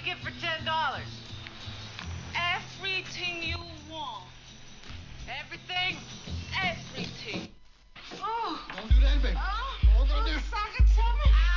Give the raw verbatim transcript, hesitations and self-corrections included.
get for ten dollars? Everything you want. Everything? Everything. Oh. Don't do that, baby. Oh. Oh, don't do Suck it to me.